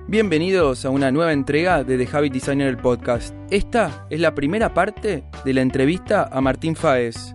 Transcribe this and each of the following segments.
Bienvenidos a una nueva entrega de The Habit Designer, el podcast. Esta es la primera parte de la entrevista a Martín Fáez.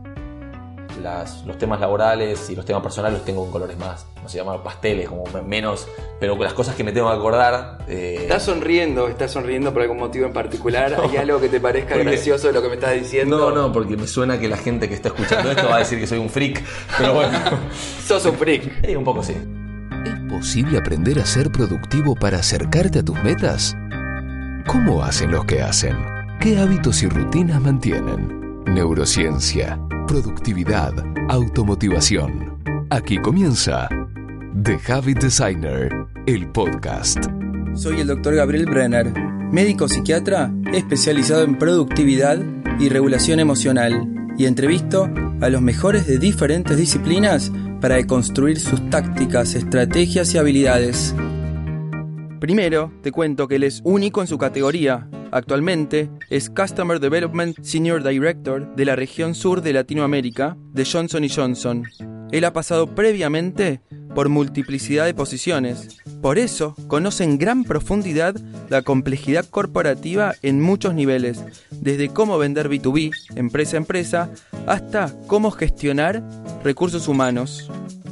Los temas laborales y los temas personales los tengo con colores más, no se llaman pasteles, como menos, pero con las cosas que me tengo que acordar. ¿Estás sonriendo por algún motivo en particular? ¿Hay algo que te parezca gracioso de lo que me estás diciendo? No, porque me suena que la gente que está escuchando esto va a decir que soy un freak, pero bueno. ¿Sos un freak? Un poco sí. ¿Es posible aprender a ser productivo para acercarte a tus metas? ¿Cómo hacen los que hacen? ¿Qué hábitos y rutinas mantienen? Neurociencia, productividad, automotivación. Aquí comienza The Habit Designer, el podcast. Soy el Dr. Gabriel Brenner, médico psiquiatra especializado en productividad y regulación emocional, y entrevisto a los mejores de diferentes disciplinas para deconstruir sus tácticas, estrategias y habilidades. Primero, te cuento que él es único en su categoría. Actualmente es Customer Development Senior Director de la región sur de Latinoamérica de Johnson & Johnson. Él ha pasado previamente por multiplicidad de posiciones. Por eso, conoce en gran profundidad la complejidad corporativa en muchos niveles, desde cómo vender B2B, empresa a empresa, hasta cómo gestionar recursos humanos.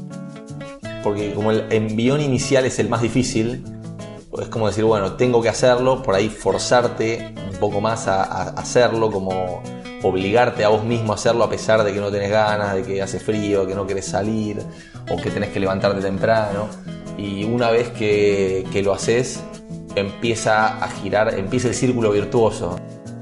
Porque como el envión inicial es el más difícil, es como decir, bueno, tengo que hacerlo, por ahí forzarte un poco más a hacerlo, como obligarte a vos mismo a hacerlo a pesar de que no tenés ganas, de que hace frío, que no querés salir o que tenés que levantarte temprano. Y una vez que lo haces, empieza a girar, empieza el círculo virtuoso.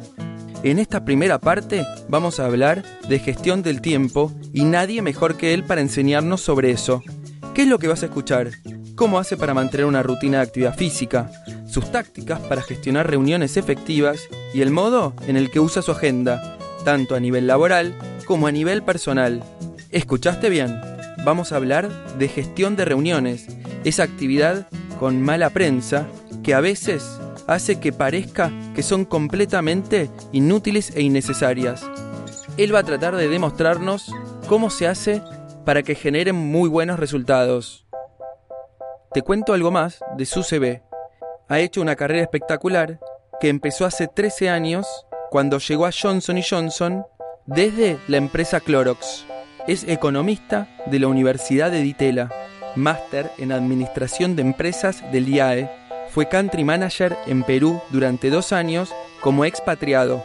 En esta primera parte vamos a hablar de gestión del tiempo y nadie mejor que él para enseñarnos sobre eso. ¿Qué es lo que vas a escuchar? ¿Cómo hace para mantener una rutina de actividad física? Sus tácticas para gestionar reuniones efectivas y el modo en el que usa su agenda, tanto a nivel laboral como a nivel personal. ¿Escuchaste bien? Vamos a hablar de gestión de reuniones, esa actividad con mala prensa que a veces hace que parezca que son completamente inútiles e innecesarias. Él va a tratar de demostrarnos cómo se hace para que generen muy buenos resultados. Te cuento algo más de su CV. Ha hecho una carrera espectacular que empezó hace 13 años cuando llegó a Johnson & Johnson desde la empresa Clorox. Es economista de la Universidad de Di Tella, máster en Administración de Empresas del IAE. Fue country manager en Perú durante 2 años como expatriado.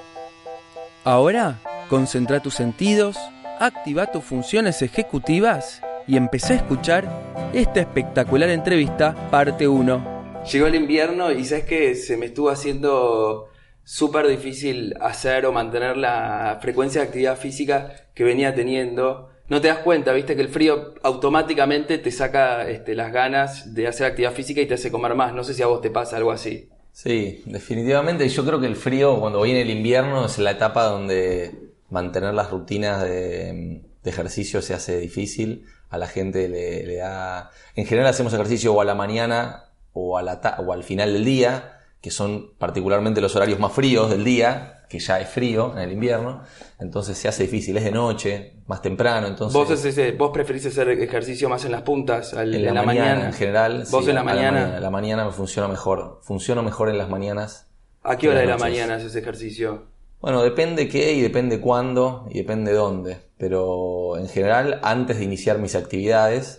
Ahora, concentra tus sentidos, activa tus funciones ejecutivas y empecé a escuchar esta espectacular entrevista, parte 1. Llegó el invierno y sabes que se me estuvo haciendo súper difícil hacer o mantener la frecuencia de actividad física que venía teniendo. No te das cuenta, viste que el frío automáticamente te saca las ganas de hacer actividad física y te hace comer más. No sé si a vos te pasa algo así. Sí, definitivamente. Yo creo que el frío, cuando viene el invierno, es la etapa donde mantener las rutinas de ejercicio se hace difícil. A la gente le da... En general hacemos ejercicio o a la mañana o al final del día, que son particularmente los horarios más fríos del día, que ya es frío en el invierno, entonces se hace difícil, es de noche, más temprano, entonces... ¿Vos preferís hacer ejercicio más en las puntas, en la mañana? En general, ¿Vos sí, en la mañana? La mañana me funciona mejor, funciono mejor en las mañanas. ¿A qué hora de la mañana haces ejercicio? Bueno, depende qué y depende cuándo y depende dónde, pero en general antes de iniciar mis actividades.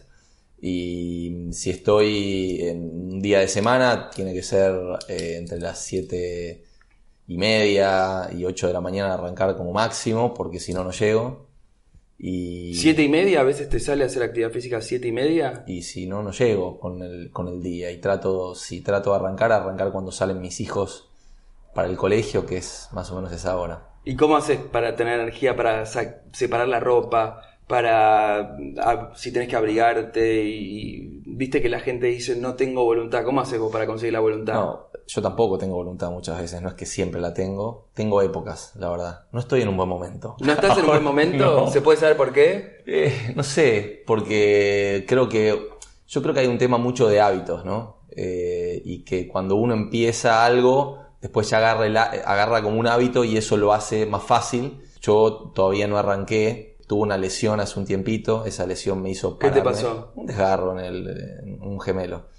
Y si estoy en un día de semana, tiene que ser entre las 7:30 y 8 de la mañana arrancar como máximo, porque si no, no llego. Y 7:30, a veces te sale a hacer actividad física a 7:30. Y si no, no llego con el día. Y si trato de arrancar cuando salen mis hijos para el colegio, que es más o menos esa hora. ¿Y cómo haces para tener energía para separar la ropa? Si tenés que abrigarte y viste que la gente dice no tengo voluntad. ¿Cómo haces vos para conseguir la voluntad? No, yo tampoco tengo voluntad muchas veces, no es que siempre la tengo. Tengo épocas, la verdad. No estoy en un buen momento. ¿No estás en un buen momento? No. ¿Se puede saber por qué? No sé, porque yo creo que hay un tema mucho de hábitos, ¿no? Y que cuando uno empieza algo, después ya agarra como un hábito y eso lo hace más fácil. Yo todavía no arranqué. Tuve una lesión hace un tiempito, esa lesión me hizo pararme. ¿Qué te pasó? Un desgarro en un gemelo.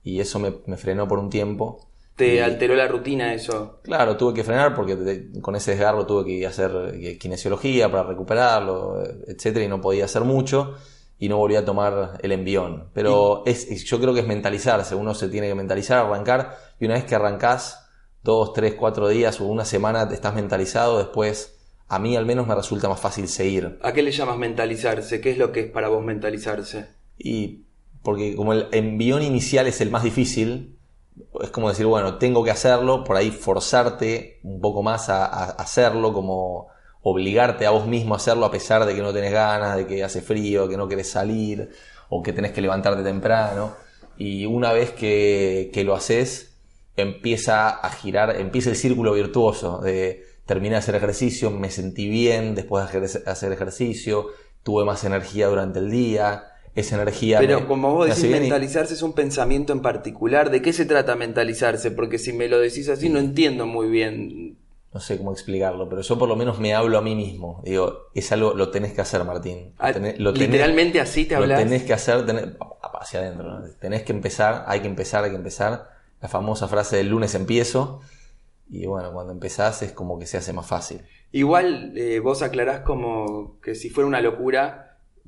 y eso me frenó por un tiempo. ¿Te alteró la rutina eso? Claro, tuve que frenar porque con ese desgarro tuve que hacer kinesiología para recuperarlo, etcétera, y no podía hacer mucho y no volví a tomar el envión. Pero yo creo que es mentalizarse, uno se tiene que mentalizar, arrancar, y una vez que arrancás 2, 3, 4 días o una semana te estás mentalizado, después a mí al menos me resulta más fácil seguir. ¿A qué le llamas mentalizarse? ¿Qué es lo que es para vos mentalizarse? Y porque como el envión inicial es el más difícil, es como decir, bueno, tengo que hacerlo, por ahí forzarte un poco más a hacerlo, como obligarte a vos mismo a hacerlo a pesar de que no tenés ganas, de que hace frío, que no querés salir o que tenés que levantarte temprano. Y una vez que lo haces, empieza a girar, empieza el círculo virtuoso de terminé de hacer ejercicio, me sentí bien después de hacer ejercicio, tuve más energía durante el día. Esa energía. Pero como vos decís, mentalizarse es un pensamiento en particular. ¿De qué se trata mentalizarse? Porque si me lo decís así no entiendo muy bien. No sé cómo explicarlo, pero yo por lo menos me hablo a mí mismo. Digo, es algo, lo tenés que hacer, Martín. Literalmente así te hablas. Lo tenés que hacer hacia adentro, ¿no? Tenés que empezar, hay que empezar. La famosa frase del lunes empiezo. Y bueno, cuando empezás es como que se hace más fácil. Igual vos aclarás como que si fuera una locura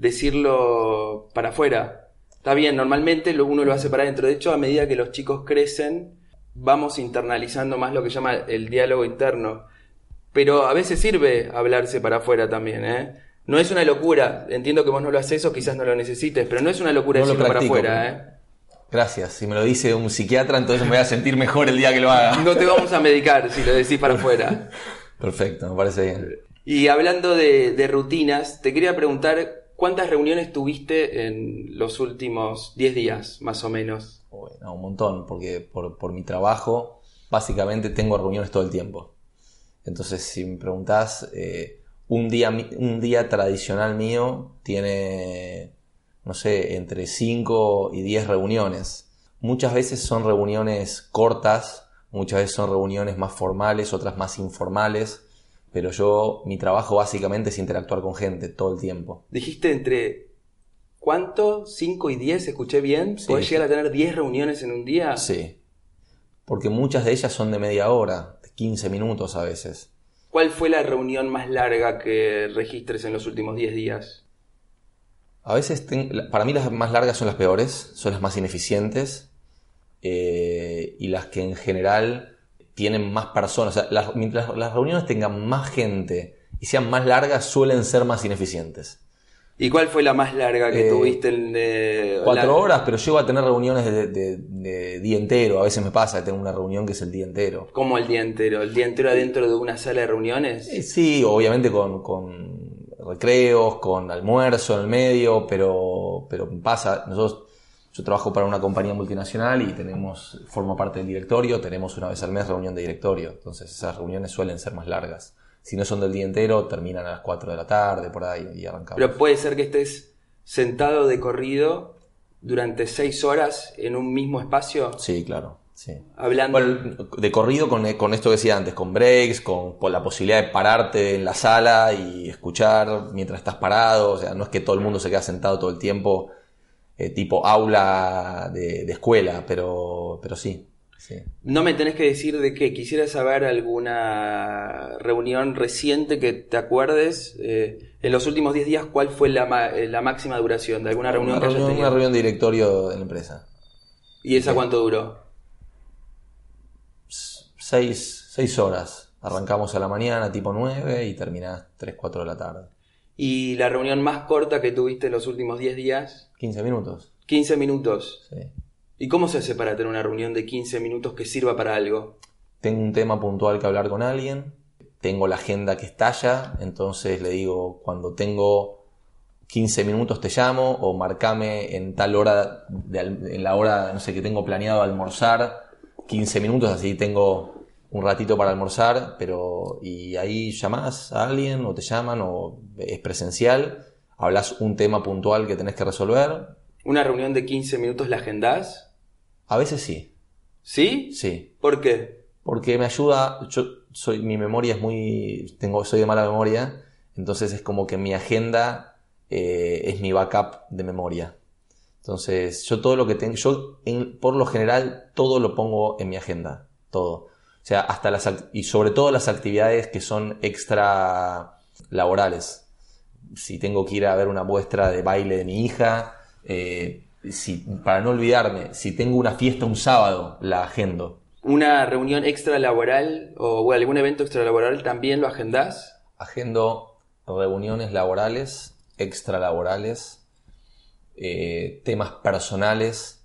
decirlo para afuera. Está bien, normalmente uno lo hace para adentro. De hecho, a medida que los chicos crecen, vamos internalizando más lo que llama el diálogo interno. Pero a veces sirve hablarse para afuera también, ¿eh? No es una locura. Entiendo que vos no lo haces o quizás no lo necesites, pero no es una locura decirlo para afuera, ¿eh? Gracias. Si me lo dice un psiquiatra, entonces me voy a sentir mejor el día que lo haga. No te vamos a medicar si lo decís para afuera. Perfecto, me parece bien. Y hablando de rutinas, te quería preguntar ¿cuántas reuniones tuviste en los últimos 10 días, más o menos? Bueno, un montón, porque por mi trabajo básicamente tengo reuniones todo el tiempo. Entonces, si me preguntás, un día tradicional mío tiene, no sé, entre 5 y 10 reuniones. Muchas veces son reuniones cortas, muchas veces son reuniones más formales, otras más informales. Pero mi trabajo básicamente es interactuar con gente todo el tiempo. Dijiste entre, ¿cuánto? ¿5 y 10? ¿Escuché bien? Sí. ¿Podés llegar a tener 10 reuniones en un día? Sí, porque muchas de ellas son de media hora, de 15 minutos a veces. ¿Cuál fue la reunión más larga que registres en los últimos 10 días? A veces, para mí las más largas son las peores, son las más ineficientes y las que en general tienen más personas. O sea, mientras las reuniones tengan más gente y sean más largas, suelen ser más ineficientes. ¿Y cuál fue la más larga que tuviste? 4 horas, pero llego a tener reuniones de día entero. A veces me pasa que tengo una reunión que es el día entero. ¿Cómo el día entero? ¿El día entero adentro de una sala de reuniones? Sí, obviamente con recreos, con almuerzo en el medio, pero pasa. Yo trabajo para una compañía multinacional y formo parte del directorio, tenemos una vez al mes reunión de directorio, entonces esas reuniones suelen ser más largas. Si no son del día entero, terminan a las 4 de la tarde, por ahí, y arrancamos. Pero puede ser que estés sentado de corrido durante 6 horas en un mismo espacio. Sí, claro, sí. Hablando... Bueno, de corrido con esto que decía antes, con breaks, con la posibilidad de pararte en la sala y escuchar mientras estás parado, o sea, no es que todo el mundo se queda sentado todo el tiempo, tipo aula de escuela, pero sí. Sí. No me tenés que decir de qué. Quisiera saber alguna reunión reciente que te acuerdes. En los últimos 10 días, ¿cuál fue la máxima duración de alguna reunión que hayas tenido? Una reunión de directorio de la empresa. ¿Y esa cuánto duró? 6 horas. Arrancamos a la mañana, tipo 9, y terminás 3, 4 de la tarde. ¿Y la reunión más corta que tuviste en los últimos 10 días? 15 minutos. 15 minutos. Sí. ¿Y cómo se hace para tener una reunión de 15 minutos que sirva para algo? Tengo un tema puntual que hablar con alguien, tengo la agenda que estalla, entonces le digo, cuando tengo 15 minutos te llamo, o marcame en tal hora, en la hora, no sé, que tengo planeado almorzar, 15 minutos, así tengo un ratito para almorzar, y ahí llamás a alguien, o te llaman, o es presencial, hablas un tema puntual que tenés que resolver. ¿Una reunión de 15 minutos la agendás? A veces sí. ¿Sí? Sí. ¿Por qué? Porque me ayuda, mi memoria soy de mala memoria, entonces es como que mi agenda es mi backup de memoria. Entonces, yo todo lo que tengo, por lo general, todo lo pongo en mi agenda. Todo. O sea, y sobre todo las actividades que son extra laborales. Si tengo que ir a ver una muestra de baile de mi hija, para no olvidarme, si tengo una fiesta un sábado, la agendo. ¿Una reunión extra laboral o algún evento extra laboral también lo agendás? Agendo reuniones laborales, extralaborales, temas personales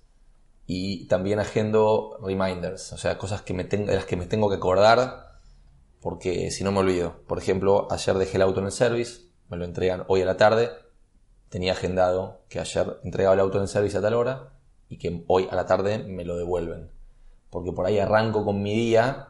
y también agendo reminders, o sea, cosas de las que me tengo que acordar porque si no me olvido. Por ejemplo, ayer dejé el auto en el service, me lo entregan hoy a la tarde, tenía agendado que ayer entregaba el auto en el service a tal hora y que hoy a la tarde me lo devuelven. Porque por ahí arranco con mi día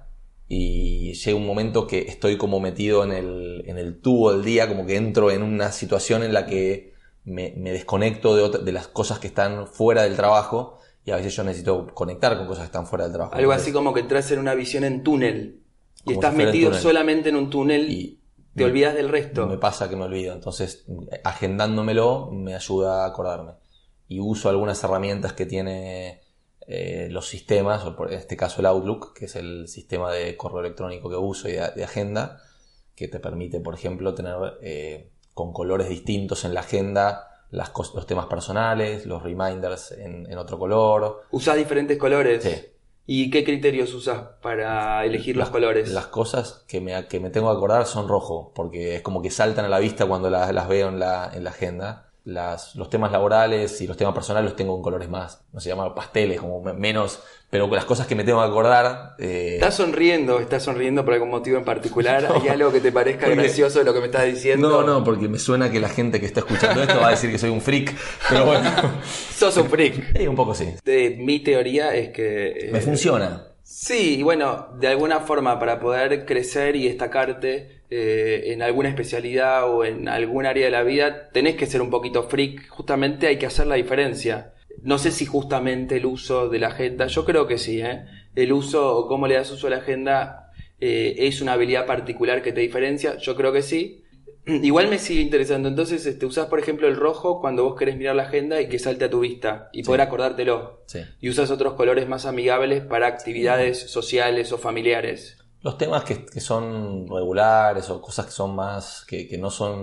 y llega un momento que estoy como metido en el tubo del día, como que entro en una situación en la que me desconecto de las cosas que están fuera del trabajo y a veces yo necesito conectar con cosas que están fuera del trabajo. Algo así como que entras en una visión en túnel y estás metido solamente en un túnel y te olvidas del resto. Me pasa que me olvido, entonces agendándomelo me ayuda a acordarme. Y uso algunas herramientas que tiene los sistemas, o en este caso el Outlook, que es el sistema de correo electrónico que uso y de agenda, que te permite, por ejemplo, tener con colores distintos en la agenda los temas personales, los reminders en otro color. ¿Usás diferentes colores? Sí. ¿Y qué criterios usás para elegir los colores? Las cosas que me tengo que acordar son rojo, porque es como que saltan a la vista cuando las veo en la agenda. Los temas laborales y los temas personales los tengo en colores más, no se llaman pasteles, como menos, pero las cosas que me tengo que acordar. ¿Estás sonriendo por algún motivo en particular? No, ¿hay algo que te parezca gracioso de lo que me estás diciendo? No, porque me suena que la gente que está escuchando esto va a decir que soy un freak, pero bueno. ¿Sos un freak? Un poco sí. Mi teoría es que... me funciona. Sí, y bueno, de alguna forma para poder crecer y destacarte en alguna especialidad o en algún área de la vida, tenés que ser un poquito freak, justamente hay que hacer la diferencia. No sé si justamente el uso de la agenda, yo creo que sí, el uso o cómo le das uso a la agenda es una habilidad particular que te diferencia, yo creo que sí. Igual me sigue interesando, entonces usás por ejemplo el rojo cuando vos querés mirar la agenda y que salte a tu vista y poder acordártelo. Sí. Y usás otros colores más amigables para actividades sociales o familiares. Los temas que son regulares o cosas que son más, que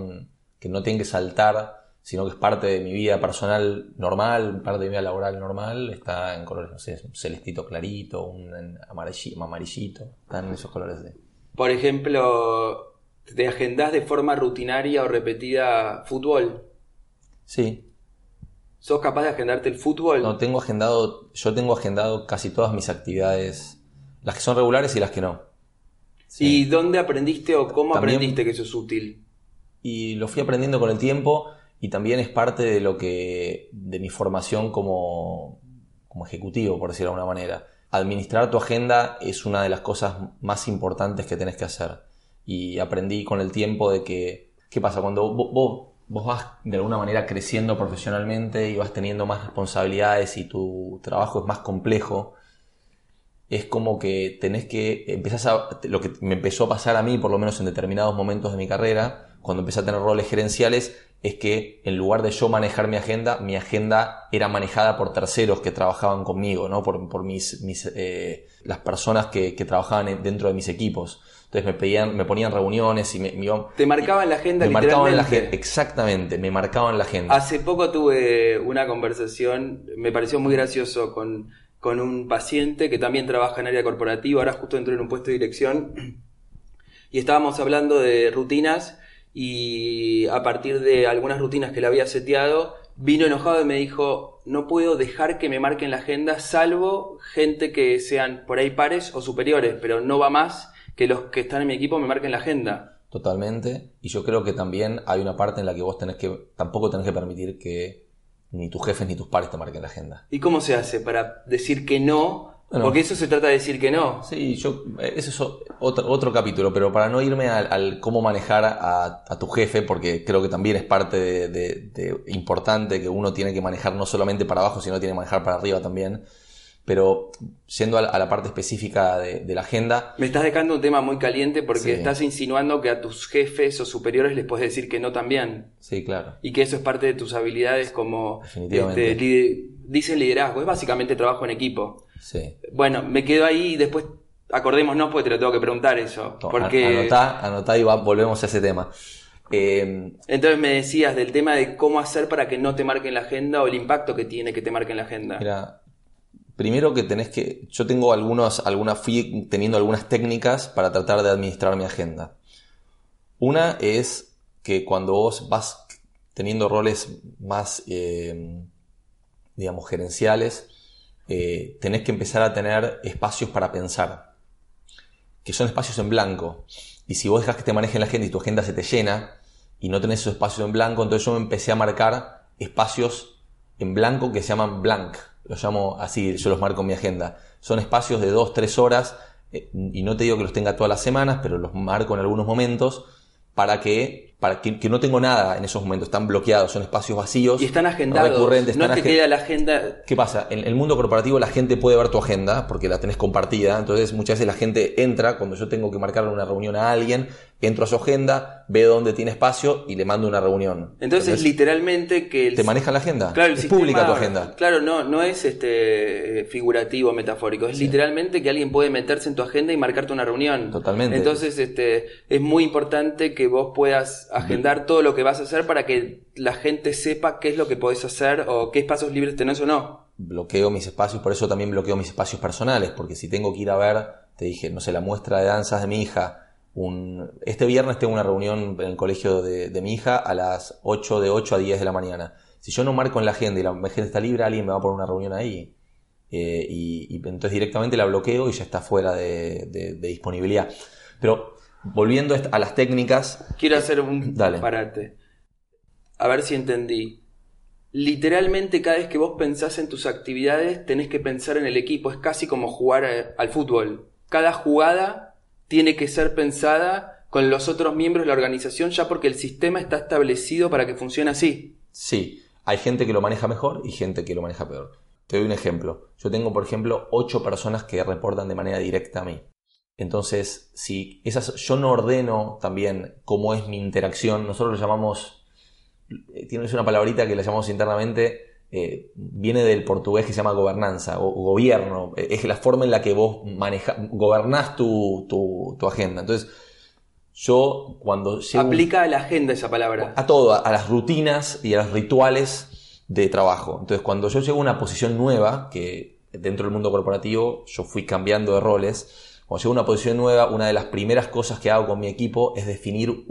no tienen que saltar, sino que es parte de mi vida personal normal, parte de mi vida laboral normal, está en colores, no sé, un celestito clarito, un amarillito, están en esos colores. Por ejemplo... ¿te agendás de forma rutinaria o repetida fútbol? Sí. ¿Sos capaz de agendarte el fútbol? No, yo tengo agendado casi todas mis actividades, las que son regulares y las que no. Sí. ¿Y dónde aprendiste o cómo aprendiste que eso es útil? Y lo fui aprendiendo con el tiempo y también es parte de mi formación como ejecutivo, por decirlo de alguna manera. Administrar tu agenda es una de las cosas más importantes que tenés que hacer. Y aprendí con el tiempo de que, ¿qué pasa? Cuando vos vas de alguna manera creciendo profesionalmente y vas teniendo más responsabilidades y tu trabajo es más complejo, es como que lo que me empezó a pasar a mí, por lo menos en determinados momentos de mi carrera, cuando empecé a tener roles gerenciales, es que en lugar de yo manejar mi agenda era manejada por terceros que trabajaban conmigo, ¿no? Por las personas que trabajaban dentro de mis equipos. Entonces me ponían reuniones y me iban... ¿Te marcaban la agenda literalmente? Me marcaban la agenda, exactamente, me marcaban la agenda. Hace poco tuve una conversación, me pareció muy gracioso, con un paciente que también trabaja en área corporativa, ahora justo entró en un puesto de dirección, y estábamos hablando de rutinas, y a partir de algunas rutinas que le había seteado, vino enojado y me dijo, no puedo dejar que me marquen la agenda, salvo gente que sean por ahí pares o superiores, pero no va más que los que están en mi equipo me marquen la agenda. Totalmente, y yo creo que también hay una parte en la que vos tampoco tenés que permitir que ni tus jefes ni tus pares te marquen la agenda. ¿Y cómo se hace para decir que no? Bueno, porque eso se trata de decir que no. Sí, ese es otro capítulo, pero para no irme al cómo manejar a tu jefe, porque creo que también es parte de importante que uno tiene que manejar no solamente para abajo, sino tiene que manejar para arriba también. Pero yendo a la parte específica de la agenda... Me estás dejando un tema muy caliente porque Sí. estás insinuando que a tus jefes o superiores les puedes decir que no también. Sí, claro. Y que eso es parte de tus habilidades como... Definitivamente. Dicen liderazgo, es básicamente trabajo en equipo. Sí. Bueno, me quedo ahí y después acordémonos porque te lo tengo que preguntar eso. Porque... Anotá y volvemos a ese tema. Entonces me decías del tema de cómo hacer para que no te marquen la agenda o el impacto que tiene que te marquen la agenda. Mira, primero que tenés que... Yo tengo fui teniendo algunas técnicas para tratar de administrar mi agenda. Una es que cuando vos vas teniendo roles más, digamos, gerenciales, tenés que empezar a tener espacios para pensar, que son espacios en blanco. Y si vos dejás que te manejen la agenda y tu agenda se te llena y no tenés esos espacios en blanco, entonces yo me empecé a marcar espacios en blanco que se llaman blank. Los llamo así, yo los marco en mi agenda. Son espacios de 2-3 horas, y no te digo que los tenga todas las semanas, pero los marco en algunos momentos para que no tengo nada en esos momentos. Están bloqueados, son espacios vacíos. Y están agendados, recurrentes, no te queda la agenda... ¿Qué pasa? En el mundo corporativo la gente puede ver tu agenda porque la tenés compartida. Entonces muchas veces la gente entra, cuando yo tengo que marcarle una reunión a alguien, entro a su agenda, veo dónde tiene espacio y le mando una reunión. Entonces literalmente que... ¿Te manejan la agenda? Claro, es pública tu agenda. Claro, no es figurativo, metafórico. Es literalmente que alguien puede meterse en tu agenda y marcarte una reunión. Totalmente. Entonces es muy importante que vos puedas agendar todo lo que vas a hacer para que la gente sepa qué es lo que podés hacer o qué espacios libres tenés o no. Bloqueo mis espacios, por eso también bloqueo mis espacios personales, porque si tengo que ir a ver, te dije, no sé, la muestra de danzas de mi hija, este viernes tengo una reunión en el colegio de mi hija a las 8 a 10 de la mañana. Si yo no marco en la agenda y la agenda está libre, alguien me va a poner una reunión ahí. Y entonces directamente la bloqueo y ya está fuera de disponibilidad. Pero volviendo a las técnicas... Quiero hacer un Dale. parate. A ver si entendí. Literalmente cada vez que vos pensás en tus actividades tenés que pensar en el equipo. Es casi como jugar al fútbol. Cada jugada tiene que ser pensada con los otros miembros de la organización ya porque el sistema está establecido para que funcione así. Sí, hay gente que lo maneja mejor y gente que lo maneja peor. Te doy un ejemplo. Yo tengo, por ejemplo, 8 personas que reportan de manera directa a mí. Entonces, si yo no ordeno también cómo es mi interacción, nosotros lo llamamos, tienes una palabrita que la llamamos internamente, viene del portugués que se llama gobernanza o gobierno, es la forma en la que vos gobernás tu agenda. Entonces, yo cuando llego... Aplica a la agenda esa palabra. A todo, a las rutinas y a los rituales de trabajo. Entonces, cuando yo llego a una posición nueva, que dentro del mundo corporativo yo fui cambiando de roles, cuando llego a una posición nueva, una de las primeras cosas que hago con mi equipo es definir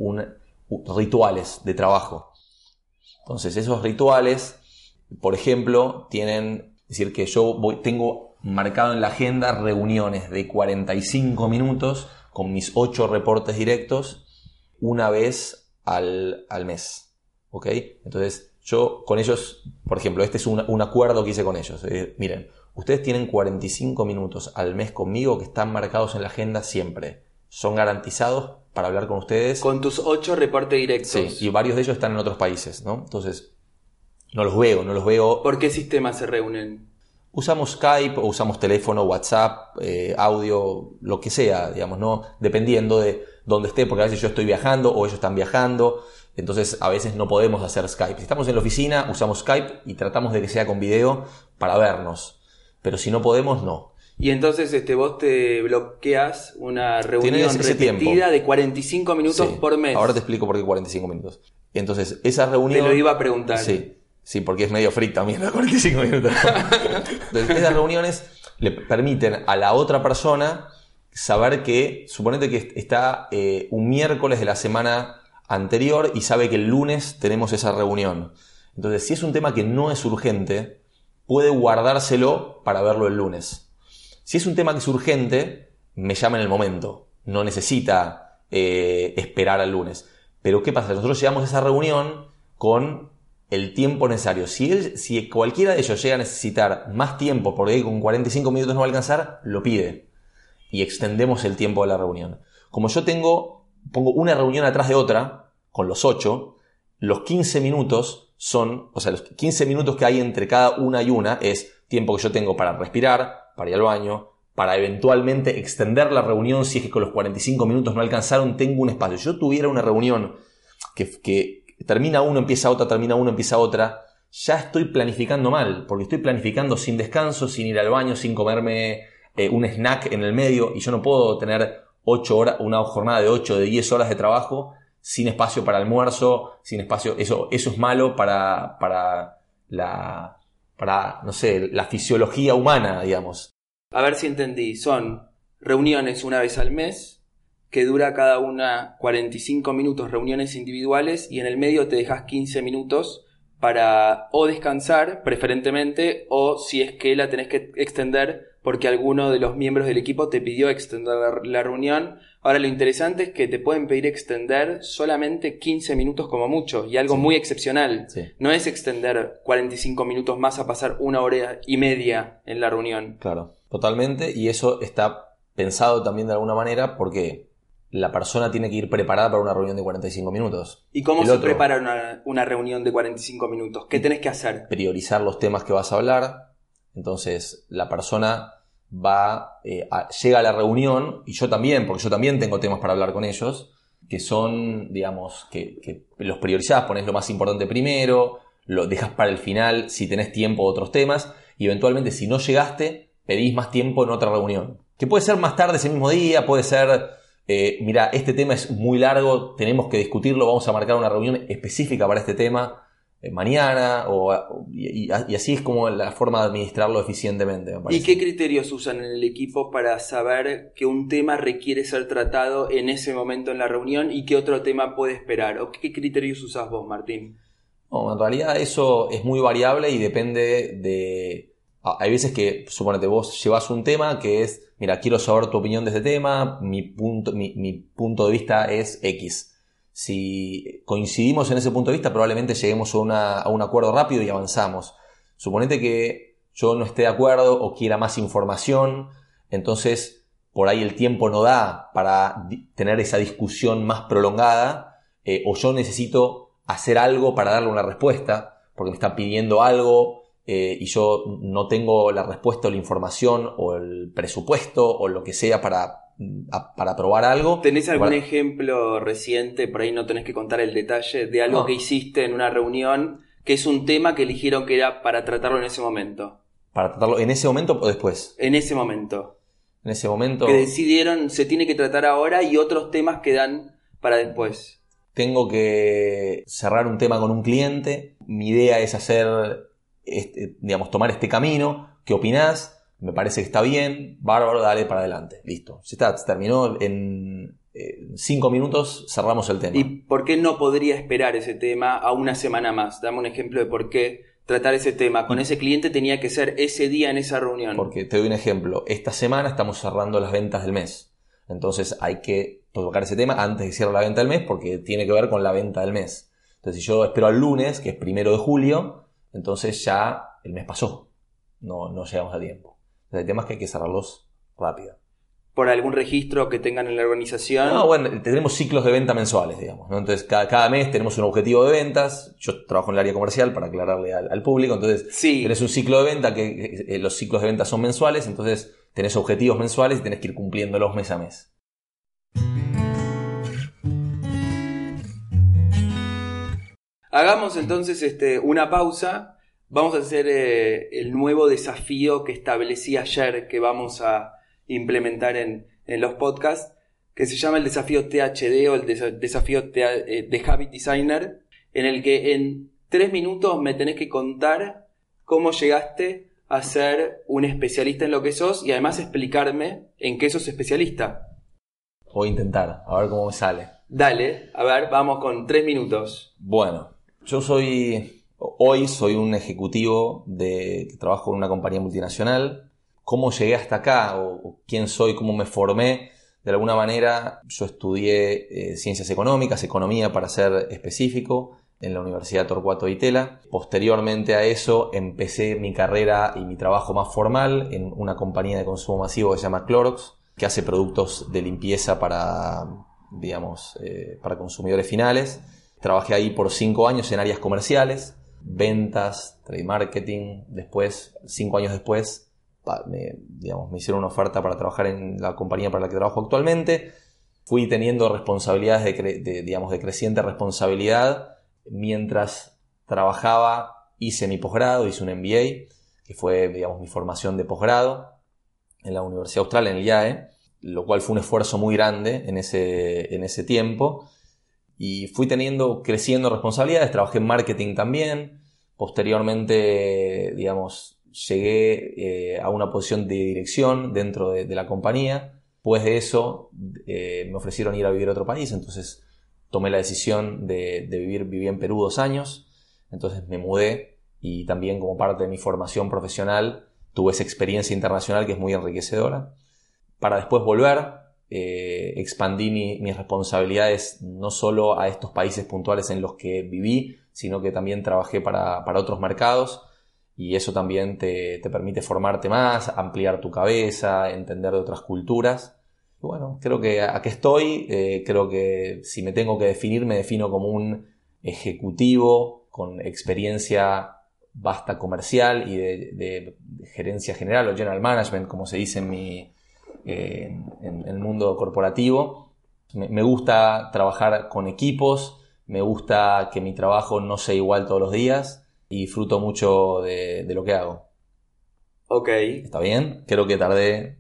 rituales de trabajo. Entonces, esos rituales, por ejemplo, es decir, que yo tengo marcado en la agenda reuniones de 45 minutos con mis 8 reportes directos una vez al mes. ¿Ok? Entonces, yo con ellos, por ejemplo, este es un acuerdo que hice con ellos. Miren, ustedes tienen 45 minutos al mes conmigo que están marcados en la agenda siempre. Son garantizados para hablar con ustedes. Con tus 8 reportes directos. Sí, y varios de ellos están en otros países, ¿no? Entonces, no los veo. ¿Por qué sistema se reúnen? Usamos Skype o usamos teléfono, WhatsApp, audio, lo que sea, digamos, ¿no? Dependiendo de dónde esté, porque a veces yo estoy viajando o ellos están viajando, entonces a veces no podemos hacer Skype. Si estamos en la oficina, usamos Skype y tratamos de que sea con video para vernos, pero si no podemos, no. Y entonces vos te bloqueas una reunión repetida de 45 minutos por mes. Ahora te explico por qué 45 minutos. Entonces, esa reunión... Te lo iba a preguntar. Sí, porque es medio freak también los 45 minutos. Entonces, esas reuniones le permiten a la otra persona saber que, suponete que está un miércoles de la semana anterior y sabe que el lunes tenemos esa reunión. Entonces, si es un tema que no es urgente, puede guardárselo para verlo el lunes. Si es un tema que es urgente, me llama en el momento. No necesita esperar al lunes. Pero ¿qué pasa? Nosotros llegamos a esa reunión con el tiempo necesario. Si cualquiera de ellos llega a necesitar más tiempo porque con 45 minutos no va a alcanzar, lo pide. Y extendemos el tiempo de la reunión. Como yo pongo una reunión atrás de otra, con los 8, los 15 minutos los 15 minutos que hay entre cada una y una es tiempo que yo tengo para respirar, para ir al baño, para eventualmente extender la reunión si es que con los 45 minutos no alcanzaron, tengo un espacio. Si yo tuviera una reunión que termina uno, empieza otra, termina uno, empieza otra, ya estoy planificando mal, porque estoy planificando sin descanso, sin ir al baño, sin comerme un snack en el medio, y yo no puedo tener 8 horas, una jornada de 8, de 10 horas de trabajo sin espacio para almuerzo, sin espacio. Eso es malo para no sé, la fisiología humana, digamos. A ver si entendí. Son reuniones una vez al mes, que dura cada una 45 minutos, reuniones individuales, y en el medio te dejas 15 minutos para o descansar, preferentemente, o si es que la tenés que extender porque alguno de los miembros del equipo te pidió extender la reunión. Ahora, lo interesante es que te pueden pedir extender solamente 15 minutos como mucho, y algo muy excepcional. Sí. No es extender 45 minutos más a pasar 1 hora y media en la reunión. Claro, totalmente, y eso está pensado también de alguna manera porque la persona tiene que ir preparada para una reunión de 45 minutos. ¿Y cómo se prepara una reunión de 45 minutos? ¿Qué tenés que hacer? Priorizar los temas que vas a hablar. Entonces la persona llega a la reunión, y yo también, porque yo también tengo temas para hablar con ellos, que son, digamos, que los priorizás, pones lo más importante primero, lo dejas para el final si tenés tiempo otros temas, y eventualmente si no llegaste, pedís más tiempo en otra reunión. Que puede ser más tarde ese mismo día, puede ser, mira, este tema es muy largo, tenemos que discutirlo, vamos a marcar una reunión específica para este tema mañana, y así es como la forma de administrarlo eficientemente, me parece. ¿Y qué criterios usan en el equipo para saber que un tema requiere ser tratado en ese momento en la reunión y qué otro tema puede esperar? ¿O qué criterios usas vos, Martín? No, en realidad eso es muy variable y depende de... Hay veces que, suponete, vos llevas un tema que es, mira, quiero saber tu opinión de este tema, mi punto de vista es X. Si coincidimos en ese punto de vista, probablemente lleguemos a un acuerdo rápido y avanzamos. Suponete que yo no esté de acuerdo o quiera más información, entonces por ahí el tiempo no da para tener esa discusión más prolongada, o yo necesito hacer algo para darle una respuesta, porque me está pidiendo algo y yo no tengo la respuesta o la información o el presupuesto o lo que sea para probar algo. ¿Tenés algún ejemplo reciente, por ahí no tenés que contar el detalle, de algo que hiciste en una reunión que es un tema que eligieron que era para tratarlo en ese momento? ¿Para tratarlo en ese momento o después? En ese momento. En ese momento. Que decidieron se tiene que tratar ahora y otros temas quedan para después. Tengo que cerrar un tema con un cliente. Mi idea es tomar este camino. ¿Qué opinás? Me parece que está bien, bárbaro, dale para adelante. Listo. Ya está, se terminó. En 5 minutos cerramos el tema. ¿Y por qué no podría esperar ese tema a una semana más? Dame un ejemplo de por qué tratar ese tema con ese cliente tenía que ser ese día en esa reunión. Porque te doy un ejemplo. Esta semana estamos cerrando las ventas del mes. Entonces hay que tocar ese tema antes de cerrar la venta del mes porque tiene que ver con la venta del mes. Entonces si yo espero al lunes, que es 1 de julio, entonces ya el mes pasó. No llegamos a tiempo. Hay temas que hay que cerrarlos rápido. ¿Por algún registro que tengan en la organización? No, bueno, tenemos ciclos de venta mensuales, digamos, ¿no? Entonces cada mes tenemos un objetivo de ventas. Yo trabajo en el área comercial para aclararle al público. Entonces tenés un ciclo de venta que los ciclos de venta son mensuales. Entonces tenés objetivos mensuales y tenés que ir cumpliéndolos mes a mes. Hagamos entonces una pausa. Vamos a hacer el nuevo desafío que establecí ayer, que vamos a implementar en los podcasts, que se llama el desafío THD o el desafío de Habit Designer, en el que en 3 minutos me tenés que contar cómo llegaste a ser un especialista en lo que sos y además explicarme en qué sos especialista. Voy a intentar, a ver cómo me sale. Dale, a ver, vamos con 3 minutos. Bueno, hoy soy un ejecutivo que trabajo en una compañía multinacional. ¿Cómo llegué hasta acá? ¿O quién soy? ¿Cómo me formé? De alguna manera, yo estudié ciencias económicas, economía para ser específico, en la Universidad Torcuato Di Tella. Posteriormente a eso, empecé mi carrera y mi trabajo más formal en una compañía de consumo masivo que se llama Clorox, que hace productos de limpieza para consumidores finales. Trabajé ahí por 5 años en áreas comerciales, ventas, trade marketing. Después, 5 años después, me hicieron una oferta para trabajar en la compañía para la que trabajo actualmente. Fui teniendo responsabilidades de creciente responsabilidad. Mientras trabajaba, hice mi posgrado, hice un MBA, que fue, mi formación de posgrado en la Universidad Austral, en el IAE, lo cual fue un esfuerzo muy grande en ese tiempo. Y fui creciendo responsabilidades, trabajé en marketing también. Posteriormente, llegué a una posición de dirección dentro de la compañía. Después de eso, me ofrecieron ir a vivir a otro país, entonces tomé la decisión de viví en Perú 2 años, entonces me mudé y también como parte de mi formación profesional tuve esa experiencia internacional que es muy enriquecedora. Para después volver, expandí mis responsabilidades no solo a estos países puntuales en los que viví, sino que también trabajé para otros mercados, y eso también te permite formarte más, ampliar tu cabeza, entender de otras culturas. Y bueno, creo que aquí estoy. Creo que si me tengo que definir, me defino como un ejecutivo con experiencia vasta comercial y de gerencia general o general management, como se dice en el mundo corporativo. Me gusta trabajar con equipos, me gusta que mi trabajo no sea igual todos los días y disfruto mucho de lo que hago. Ok. ¿Está bien? Creo que tardé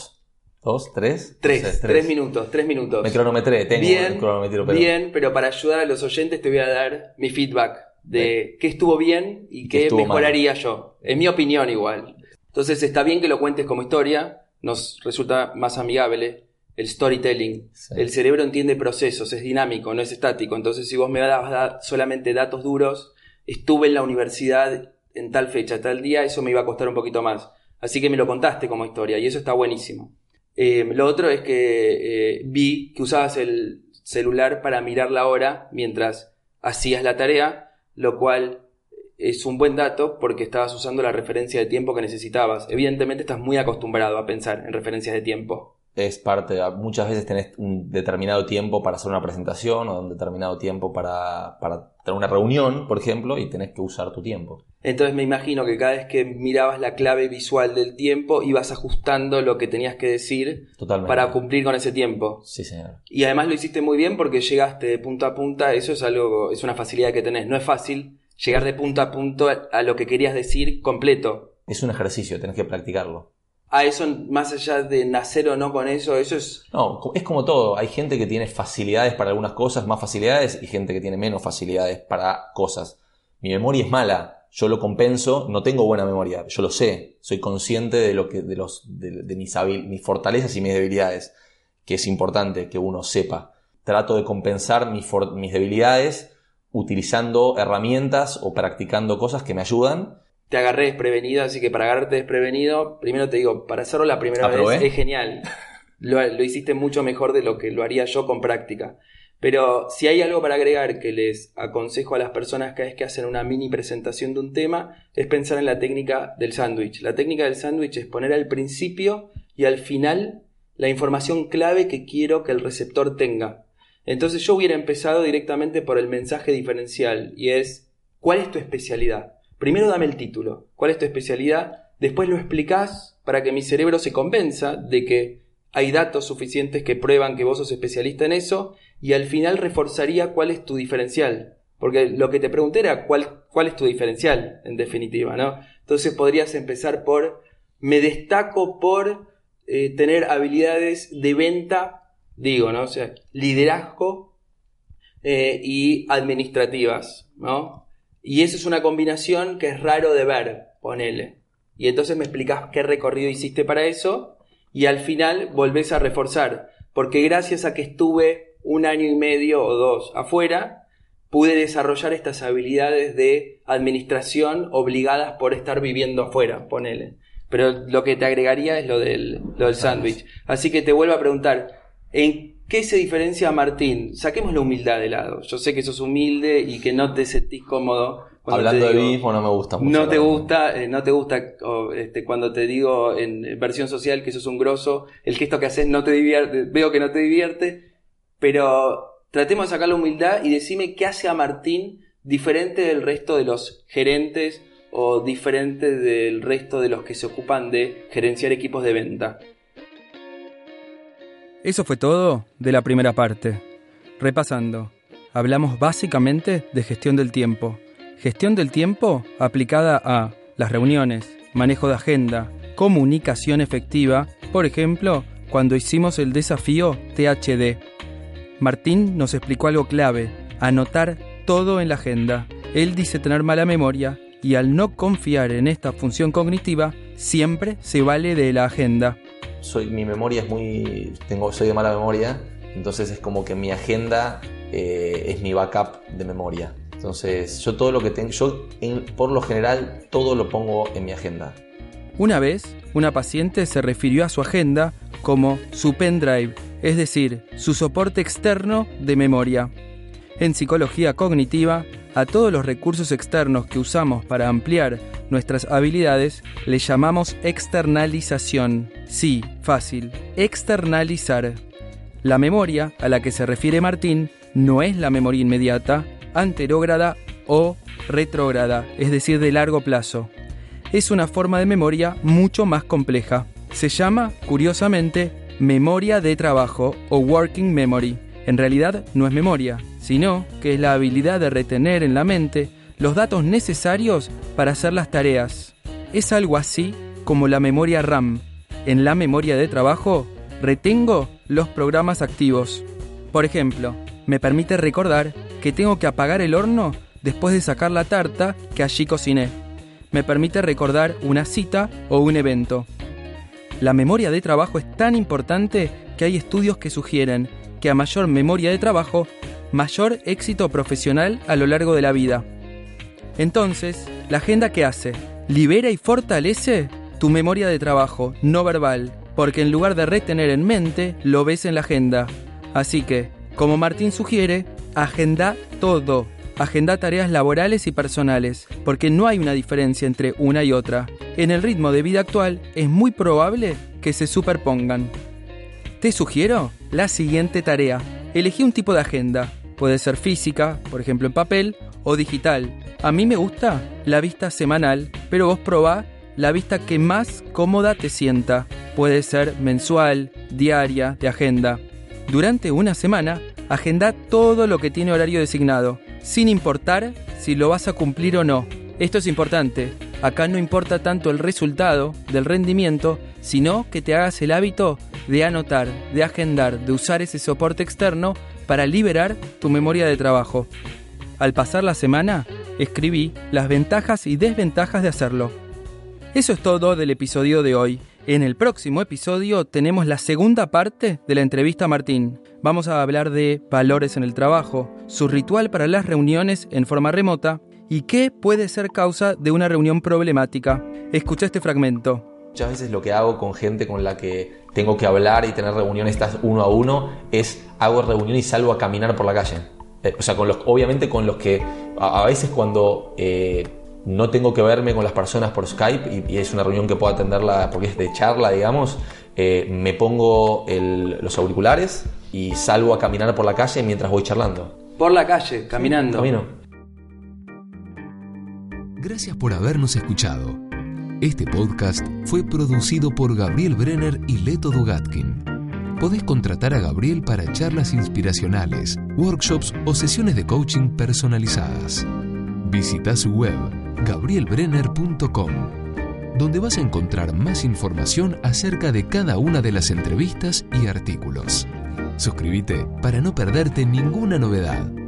3 minutos. Me cronometré, tengo bien, el cronometro. Bien, pero para ayudar a los oyentes te voy a dar mi feedback de qué estuvo bien y qué mejoraría yo. En mi opinión igual. Entonces está bien que lo cuentes como historia, nos resulta más amigable. El storytelling. Sí. El cerebro entiende procesos, es dinámico, no es estático. Entonces si vos me das solamente datos duros, estuve en la universidad en tal fecha, tal día, eso me iba a costar un poquito más. Así que me lo contaste como historia y eso está buenísimo. Lo otro es que vi que usabas el celular para mirar la hora mientras hacías la tarea, lo cual es un buen dato porque estabas usando la referencia de tiempo que necesitabas. Evidentemente estás muy acostumbrado a pensar en referencias de tiempo. Es parte, muchas veces tenés un determinado tiempo para hacer una presentación o un determinado tiempo para tener una reunión, por ejemplo, y tenés que usar tu tiempo. Entonces me imagino que cada vez que mirabas la clave visual del tiempo ibas ajustando lo que tenías que decir. Totalmente. Para cumplir con ese tiempo. Sí, señor. Y además lo hiciste muy bien porque llegaste de punta a punta, eso es una facilidad que tenés. No es fácil llegar de punta a punta a lo que querías decir completo. Es un ejercicio, tenés que practicarlo. Eso, más allá de nacer o no con eso es... No, es como todo. Hay gente que tiene facilidades para algunas cosas, más facilidades, y gente que tiene menos facilidades para cosas. Mi memoria es mala, yo lo compenso, no tengo buena memoria, yo lo sé. Soy consciente de mis fortalezas y mis debilidades, que es importante que uno sepa. Trato de compensar mis debilidades utilizando herramientas o practicando cosas que me ayudan. Te agarré desprevenido, así que para agarrarte desprevenido, primero te digo, para hacerlo la primera vez es genial. Lo hiciste mucho mejor de lo que lo haría yo con práctica. Pero si hay algo para agregar que les aconsejo a las personas cada vez que hacen una mini presentación de un tema, es pensar en la técnica del sándwich. La técnica del sándwich es poner al principio y al final la información clave que quiero que el receptor tenga. Entonces yo hubiera empezado directamente por el mensaje diferencial y es, ¿cuál es tu especialidad? Primero dame el título, ¿cuál es tu especialidad? Después lo explicás para que mi cerebro se convenza de que hay datos suficientes que prueban que vos sos especialista en eso, y al final reforzaría cuál es tu diferencial. Porque lo que te pregunté era cuál es tu diferencial, en definitiva, ¿no? Entonces podrías empezar por, me destaco por tener habilidades de venta, ¿no? O sea, liderazgo y administrativas, ¿no? Y eso es una combinación que es raro de ver, ponele. Y entonces me explicás qué recorrido hiciste para eso y al final volvés a reforzar. Porque gracias a que estuve 1 año y medio o 2 afuera, pude desarrollar estas habilidades de administración obligadas por estar viviendo afuera, ponele. Pero lo que te agregaría es lo del sándwich. Así que te vuelvo a preguntar, ¿en qué se diferencia Martín? Saquemos la humildad de lado. Yo sé que sos humilde y que no te sentís cómodo. Hablando de mí mismo no me gusta mucho. No te gusta cuando te digo en versión social que sos un grosso, el gesto que haces no te divierte, veo que no te divierte, pero tratemos de sacar la humildad y decime qué hace a Martín diferente del resto de los gerentes o diferente del resto de los que se ocupan de gerenciar equipos de venta? Eso fue todo de la primera parte. Repasando, hablamos básicamente de gestión del tiempo. Gestión del tiempo aplicada a las reuniones, manejo de agenda, comunicación efectiva, por ejemplo, cuando hicimos el desafío THD. Martín nos explicó algo clave: anotar todo en la agenda. Él dice tener mala memoria y al no confiar en esta función cognitiva, siempre se vale de la agenda. Mi memoria soy de mala memoria, entonces es como que mi agenda es mi backup de memoria. Entonces yo todo lo que tengo, por lo general todo lo pongo en mi agenda. Una vez, una paciente se refirió a su agenda como su pendrive, es decir, su soporte externo de memoria. En psicología cognitiva, a todos los recursos externos que usamos para ampliar nuestras habilidades le llamamos externalización. Sí, fácil, externalizar. La memoria a la que se refiere Martín no es la memoria inmediata, anterógrada o retrógrada, es decir, de largo plazo. Es una forma de memoria mucho más compleja. Se llama, curiosamente, memoria de trabajo o working memory. En realidad no es memoria, sino que es la habilidad de retener en la mente los datos necesarios para hacer las tareas. Es algo así como la memoria RAM. En la memoria de trabajo retengo los programas activos. Por ejemplo, me permite recordar que tengo que apagar el horno después de sacar la tarta que allí cociné. Me permite recordar una cita o un evento. La memoria de trabajo es tan importante que hay estudios que sugieren que a mayor memoria de trabajo, mayor éxito profesional a lo largo de la vida. Entonces, ¿la agenda qué hace? Libera y fortalece tu memoria de trabajo no verbal, porque en lugar de retener en mente, lo ves en la agenda. Así que, como Martín sugiere, agenda todo. Agenda tareas laborales y personales, porque no hay una diferencia entre una y otra. En el ritmo de vida actual es muy probable que se superpongan. Te sugiero la siguiente tarea. Elegí un tipo de agenda. Puede ser física, por ejemplo en papel, o digital. A mí me gusta la vista semanal, pero vos probá la vista que más cómoda te sienta. Puede ser mensual, diaria, de agenda. Durante una semana, agenda todo lo que tiene horario designado, sin importar si lo vas a cumplir o no. Esto es importante. Acá no importa tanto el resultado del rendimiento, sino que te hagas el hábito de anotar, de agendar, de usar ese soporte externo para liberar tu memoria de trabajo. Al pasar la semana, escribí las ventajas y desventajas de hacerlo. Eso es todo del episodio de hoy. En el próximo episodio tenemos la segunda parte de la entrevista a Martín. Vamos a hablar de valores en el trabajo, su ritual para las reuniones en forma remota y qué puede ser causa de una reunión problemática. Escucha este fragmento. Muchas veces lo que hago con gente con la que tengo que hablar y tener reuniones uno a uno es hago reunión y salgo a caminar por la calle. O sea, obviamente con los que a veces cuando no tengo que verme con las personas por Skype y es una reunión que puedo atenderla porque es de charla, digamos, me pongo los auriculares y salgo a caminar por la calle mientras voy charlando. Por la calle, caminando. Camino. Gracias por habernos escuchado. Este podcast fue producido por Gabriel Brenner y Leto Dugatkin. Podés contratar a Gabriel para charlas inspiracionales, workshops o sesiones de coaching personalizadas. Visita su web gabrielbrenner.com, donde vas a encontrar más información acerca de cada una de las entrevistas y artículos. Suscríbete para no perderte ninguna novedad.